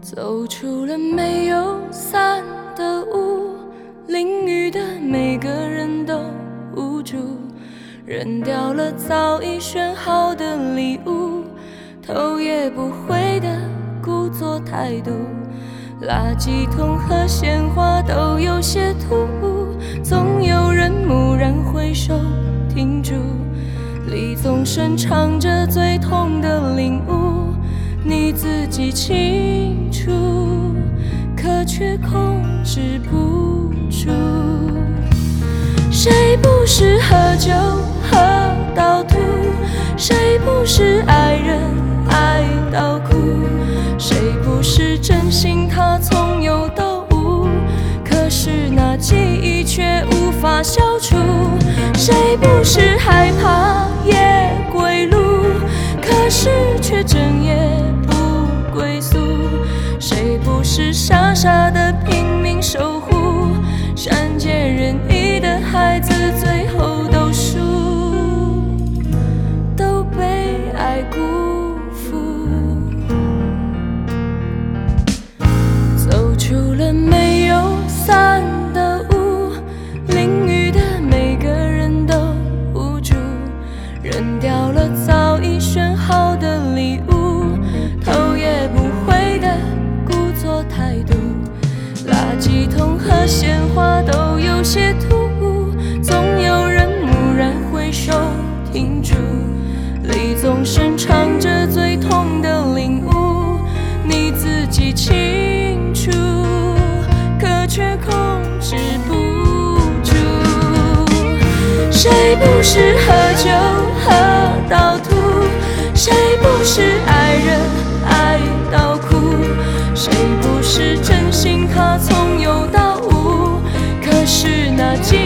走出了没有伞的屋，淋雨的每个人都无助，扔掉了早已选好的礼物，头也不回的故作态度，垃圾桶和鲜花都有些突兀，总有人蓦然回首停住，李宗盛唱着最痛的领悟，你自己清楚，可却控制不住。谁不是喝酒喝到吐，谁不是爱人爱到哭，谁不是真心他从有到无，可是那记忆却无法消除。谁不是害怕夜归路，可是却整夜不归宿，谁不是傻傻的拼命守护，善解人意的孩子最后都输，都被爱辜负。走出了没有伞的屋，淋雨的每个人都无助，扔掉了早已选好的礼物，头也不回的故作态度，垃圾桶和鲜花都有些突兀，总有人蓦然回首停住，李宗盛唱着最痛的领悟，你自己清楚，可却控制不住。谁不是喝酒喝到吐，谁不是爱人爱到哭，谁不是真心他从有到无，可是那记